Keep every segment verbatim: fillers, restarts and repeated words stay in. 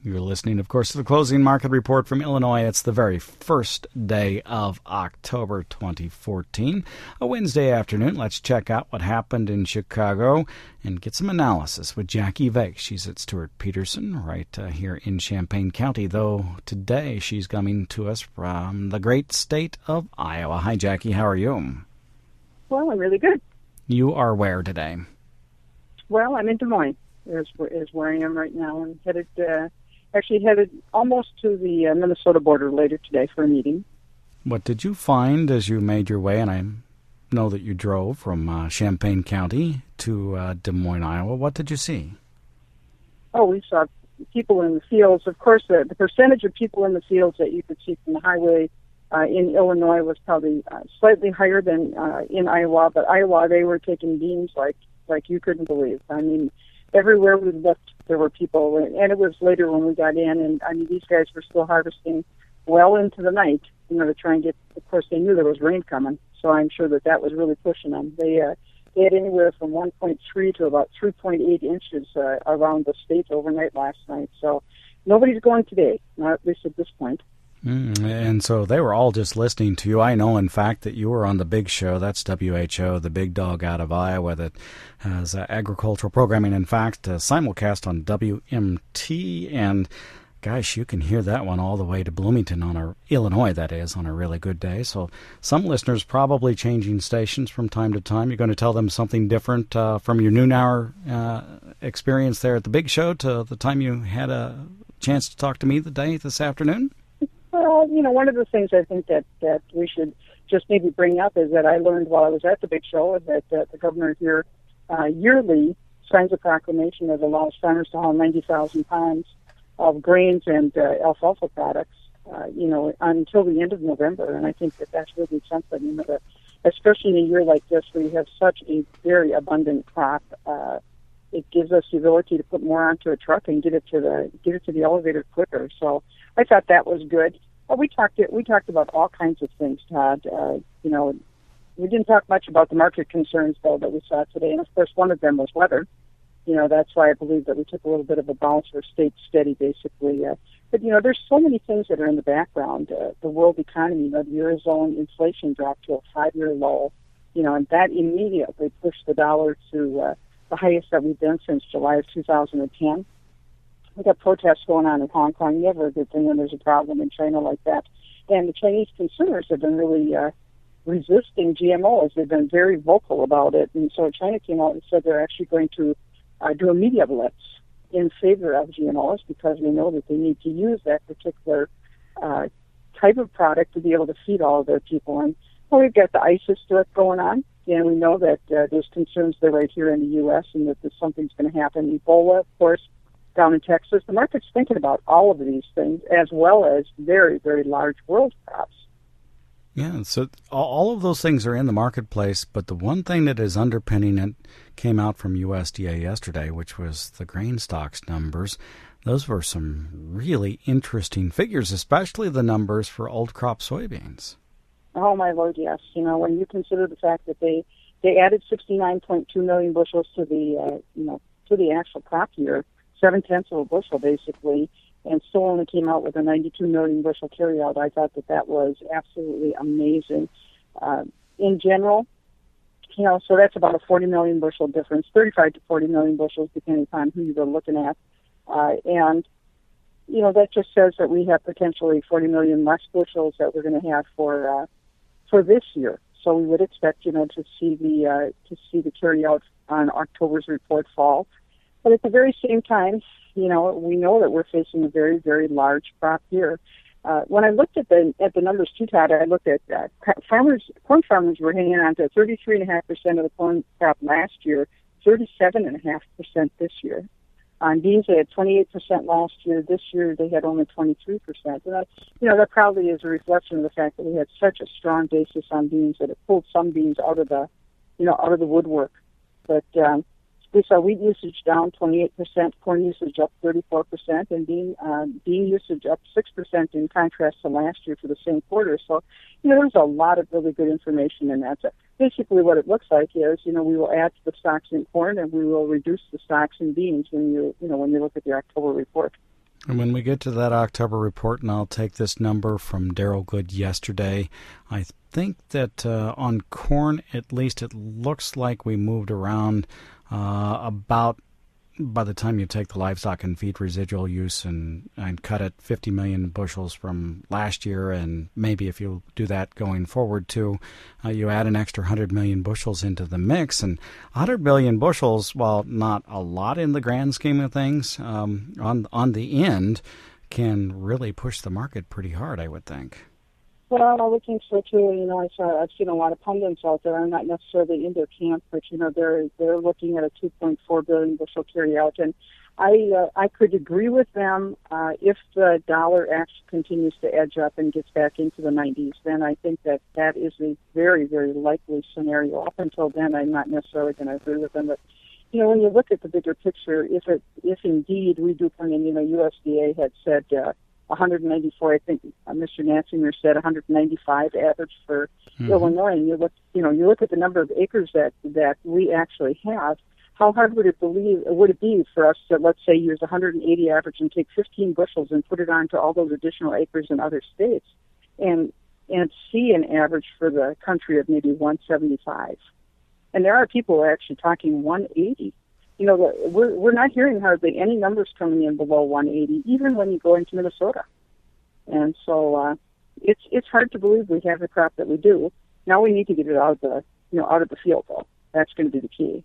You're listening, of course, to the Closing Market Report from Illinois. It's the very first day of October twenty fourteen, a Wednesday afternoon. Let's check out what happened in Chicago and get some analysis with Jackie Vake. She's at Stewart Peterson right uh, here in Champaign County, though today she's coming to us from the great state of Iowa. Hi, Jackie. How are you? Well, I'm really good. You are where today? Well, I'm in Des Moines, is, is where I am right now. I'm headed... Uh, Actually headed almost to the uh, Minnesota border later today for a meeting. What did you find as you made your way? And I know that you drove from uh, Champaign County to uh, Des Moines, Iowa. What did you see? Oh, we saw people in the fields. Of course, the, the percentage of people in the fields that you could see from the highway uh, in Illinois was probably uh, slightly higher than uh, in Iowa. But Iowa, they were taking beans like like you couldn't believe. I mean, everywhere we looked, there were people, and it was later when we got in, and I mean, these guys were still harvesting well into the night, you know, to try and get, of course, they knew there was rain coming, so I'm sure that that was really pushing them. They, uh, they had anywhere from one point three to about three point eight inches uh, around the state overnight last night, so nobody's going today, not at least at this point. Mm, and so they were all just listening to you. I know, in fact, that you were on the big show. That's W H O, the big dog out of Iowa that has uh, agricultural programming. In fact, uh, simulcast on W M T. And, gosh, you can hear that one all the way to Bloomington, on a, Illinois, that is, on a really good day. So some listeners probably changing stations from time to time. You're going to tell them something different uh, from your noon hour uh, experience there at the big show to the time you had a chance to talk to me the day this afternoon? Well, you know, one of the things I think that, that we should just maybe bring up is that I learned while I was at the big show that uh, the governor here uh, yearly signs a proclamation that allows farmers to haul ninety thousand pounds of grains and uh, alfalfa products, uh, you know, until the end of November. And I think that that's really something, you know, that especially in a year like this where you have such a very abundant crop, uh, it gives us the ability to put more onto a truck and get it to the get it to the elevator quicker. So I thought that was good. Well, we talked we talked about all kinds of things, Todd. Uh, you know, we didn't talk much about the market concerns, though, that we saw today. And, of course, one of them was weather. You know, that's why I believe that we took a little bit of a bounce or stayed steady, basically. Uh, but, you know, there's so many things that are in the background. Uh, the world economy, you know, the Eurozone inflation dropped to a five-year low, you know, and that immediately pushed the dollar to uh, the highest that we've been since July of two thousand ten. We got protests going on in Hong Kong. Never a good thing when there's a problem in China like that. And the Chinese consumers have been really uh, resisting G M Os. They've been very vocal about it. And so China came out and said they're actually going to uh, do a media blitz in favor of G M Os because we know that they need to use that particular uh, type of product to be able to feed all of their people. And well, we've got the ISIS threat going on. And we know that uh, there's concerns there right here in the U S and that there's something's going to happen. Ebola, of course, down in Texas. The market's thinking about all of these things as well as very, very large world crops. Yeah, so all of those things are in the marketplace, but the one thing that is underpinning it came out from U S D A yesterday, which was the grain stocks numbers. Those were some really interesting figures, especially the numbers for old crop soybeans. Oh, my Lord, yes. You know, when you consider the fact that they, they added sixty-nine point two million bushels to the, uh, you know, to the actual crop year, seven-tenths of a bushel, basically, and still only came out with a ninety-two million bushel carryout. I thought that that was absolutely amazing. Uh, in general, you know, so that's about a forty million bushel difference, thirty-five to forty million bushels, depending upon who you were looking at. Uh, and, you know, that just says that we have potentially forty million less bushels that we're going to have for uh, for this year. So we would expect, you know, to see the uh, to see the carryout on October's report fall. But at the very same time, you know, we know that we're facing a very, very large crop year. Uh, when I looked at the at the numbers too, Todd, I looked at uh, farmers. Corn farmers were hanging on to thirty-three and a half percent of the corn crop last year, thirty-seven and a half percent this year. On beans, they had twenty-eight percent last year. This year, they had only twenty-three percent. And that, you know, that probably is a reflection of the fact that we had such a strong basis on beans that it pulled some beans out of the, you know, out of the woodwork. But um, we saw wheat usage down twenty-eight percent, corn usage up thirty-four percent, and bean uh, bean usage up six percent in contrast to last year for the same quarter. So, you know, there's a lot of really good information in that. So basically what it looks like is, you know, we will add to the stocks in corn and we will reduce the stocks in beans when you, you know, when you look at the October report. And when we get to that October report, and I'll take this number from Daryl Good yesterday, I think that uh, on corn, at least it looks like we moved around uh, about, by the time you take the livestock and feed residual use and, and cut it, fifty million bushels from last year, and maybe if you do that going forward too, uh, you add an extra one hundred million bushels into the mix. And one hundred million bushels, while not a lot in the grand scheme of things, um, on, on the end can really push the market pretty hard, I would think. Well, I would think so too. You know, I saw, I've seen a lot of pundits out there. I'm not necessarily in their camp, but you know, they're they're looking at a two point four billion bushel carryout, and I uh, I could agree with them uh, if the dollar actually continues to edge up and gets back into the nineties. Then I think that that is a very very likely scenario. Up until then, I'm not necessarily going to agree with them, but. You know, when you look at the bigger picture, if it, if indeed we do come in, you know, U S D A had said uh, one hundred ninety-four. I think uh, Mister Natzinger said one hundred ninety-five average for mm-hmm. Illinois. And you look, you know, you look at the number of acres that that we actually have. How hard would it believe would it be for us to, let's say, use one hundred eighty average and take fifteen bushels and put it onto all those additional acres in other states, and and see an average for the country of maybe one seventy-five. And there are people who are actually talking one eighty. You know, we're we're not hearing hardly any numbers coming in below one eighty, even when you go into Minnesota. And so uh, it's it's hard to believe we have the crop that we do. Now we need to get it out of the you know out of the field, though. That's going to be the key.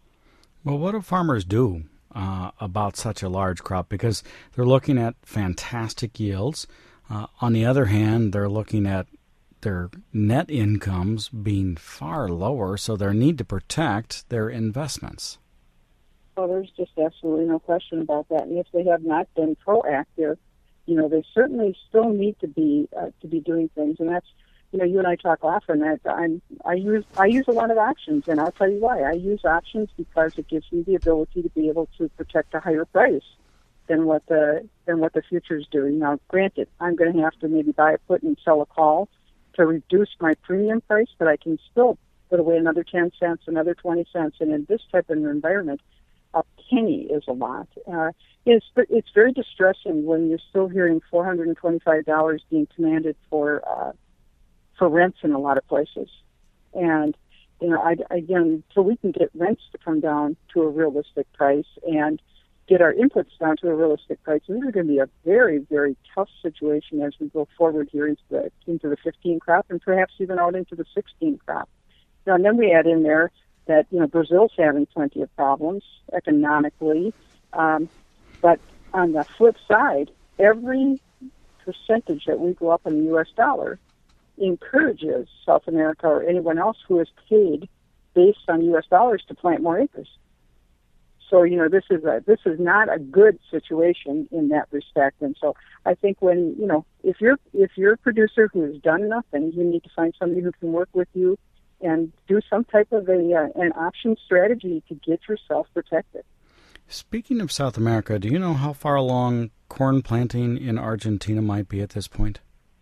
Well, what do farmers do uh, about such a large crop? Because they're looking at fantastic yields. Uh, on the other hand, they're looking at their net incomes being far lower, so they need to protect their investments. Well, there's just absolutely no question about that. And if they have not been proactive, you know, they certainly still need to be uh, to be doing things. And that's, you know, you and I talk often that I'm I use I use a lot of options, and I'll tell you why. I use options because it gives me the ability to be able to protect a higher price than what the than what the futures do. Now, granted, I'm going to have to maybe buy a put and sell a call to reduce my premium price, but I can still put away another ten cents, another twenty cents, and in this type of environment, a penny is a lot. Uh, it's it's very distressing when you're still hearing four hundred twenty-five dollars being commanded for uh, for rents in a lot of places, and you know, I, again, so we can get rents to come down to a realistic price and get our inputs down to a realistic price. And this is going to be a very, very tough situation as we go forward here into the into the fifteen crop and perhaps even out into the sixteen crop. Now, and then we add in there that, you know, Brazil's having plenty of problems economically. Um, but on the flip side, every percentage that we go up in the U S dollar encourages South America or anyone else who is paid based on U S dollars to plant more acres. So, you know, this is a, this is not a good situation in that respect. And so I think when, you know, if you're, if you're a producer who has done nothing, you need to find somebody who can work with you and do some type of a uh, an option strategy to get yourself protected. Speaking of South America, do you know how far along corn planting in Argentina might be at this point?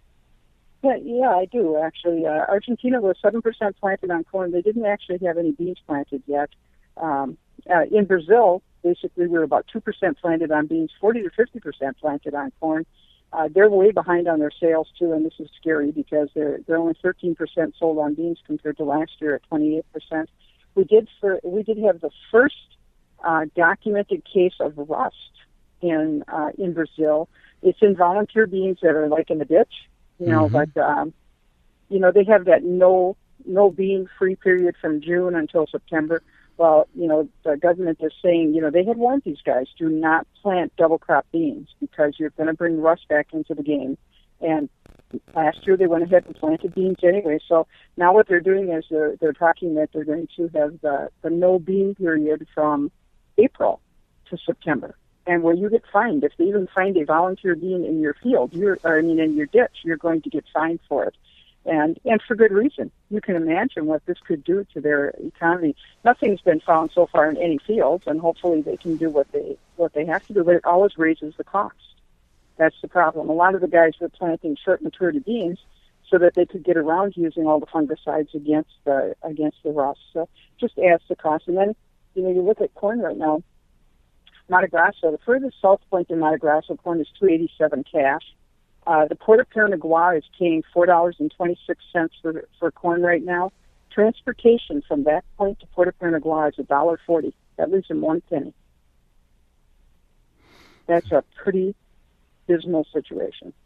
Yeah, yeah, I do, actually. Uh, Argentina was seven percent planted on corn. They didn't actually have any beans planted yet. Um, uh, in Brazil, basically, we were about two percent planted on beans, forty to fifty percent planted on corn. Uh, they're way behind on their sales, too, and this is scary because they're they're only thirteen percent sold on beans compared to last year at twenty-eight percent. We did for, we did have the first uh, documented case of rust in uh, in Brazil. It's in volunteer beans that are like in the ditch, you know, mm-hmm. but, um, you know, they have that no no bean free period from June until September. Well, you know, the government is saying, you know, they had warned these guys, do not plant double crop beans because you're going to bring rust back into the game. And last year they went ahead and planted beans anyway. So now what they're doing is they're, they're talking that they're going to have the, the no bean period from April to September. And where you get fined, if they even find a volunteer bean in your field, you're, or I mean in your ditch, you're going to get fined for it. And and for good reason. You can imagine what this could do to their economy. Nothing's been found so far in any fields, and hopefully they can do what they what they have to do, but it always raises the cost. That's the problem. A lot of the guys were planting short maturity beans so that they could get around using all the fungicides against the against the rust. So just adds the cost. And then, you know, you look at corn right now. Mato Grosso, the furthest south point in Mato Grosso, corn is two eighty-seven cash. Uh, the Port of Paranaguá is paying four dollars and twenty-six cents for for corn right now. Transportation from that point to Port of Paranaguá is a dollar forty. That leaves them one penny. That's a pretty dismal situation.